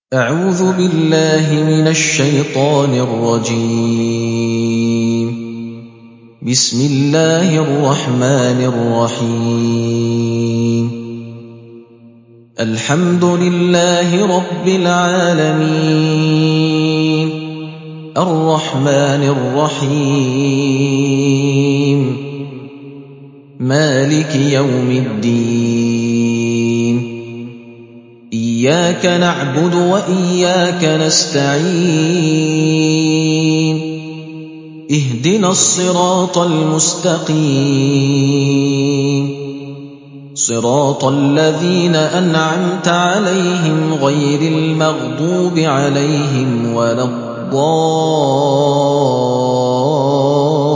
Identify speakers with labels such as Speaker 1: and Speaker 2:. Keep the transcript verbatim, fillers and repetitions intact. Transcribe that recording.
Speaker 1: أعوذ بالله من الشيطان الرجيم. بسم الله الرحمن الرحيم. الحمد لله رب العالمين الرحمن الرحيم مالك يوم الدين إياك نعبد وإياك نستعين اهدنا الصراط المستقيم صراط الذين أنعمت عليهم غير المغضوب عليهم ولا الضالين